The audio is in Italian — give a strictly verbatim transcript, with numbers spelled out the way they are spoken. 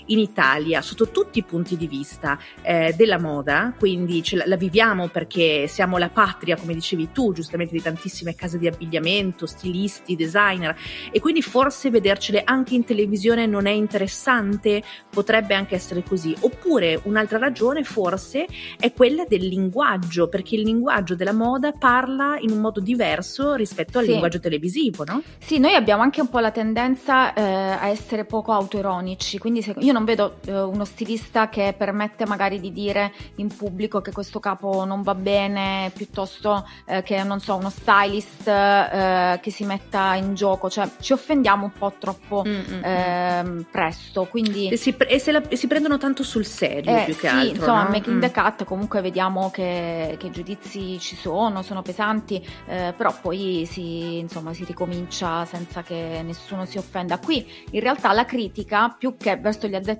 in Italia sotto tutti i punti di vista eh, della moda, quindi ce la, la viviamo perché siamo la patria, come dicevi tu, giustamente, di tantissime case di abbigliamento, stilisti, designer, e quindi forse vedercele anche in televisione non è interessante, potrebbe anche essere così. Oppure un'altra ragione forse è quella del linguaggio, perché il linguaggio della moda parla in un modo diverso rispetto al Sì. linguaggio televisivo, no? Sì, noi abbiamo anche un po' la tendenza eh, a essere poco autoironici, quindi se, io non vedo eh, uno stilista che permette magari di dire in pubblico che questo capo non va bene, piuttosto eh, che, non so, uno stylist eh, che si metta in gioco, cioè ci offendiamo un po' troppo Mm-mm. eh, presto, quindi... E si, e se la, e si prendono tanto sul serio Eh, più che sì, altro, insomma, no? Making Mm. the Cut comunque vediamo che, che giudizi ci sono, sono pesanti, eh, però poi si, insomma, si ricomincia senza che nessuno si offenda. Qui in realtà la critica, più che verso gli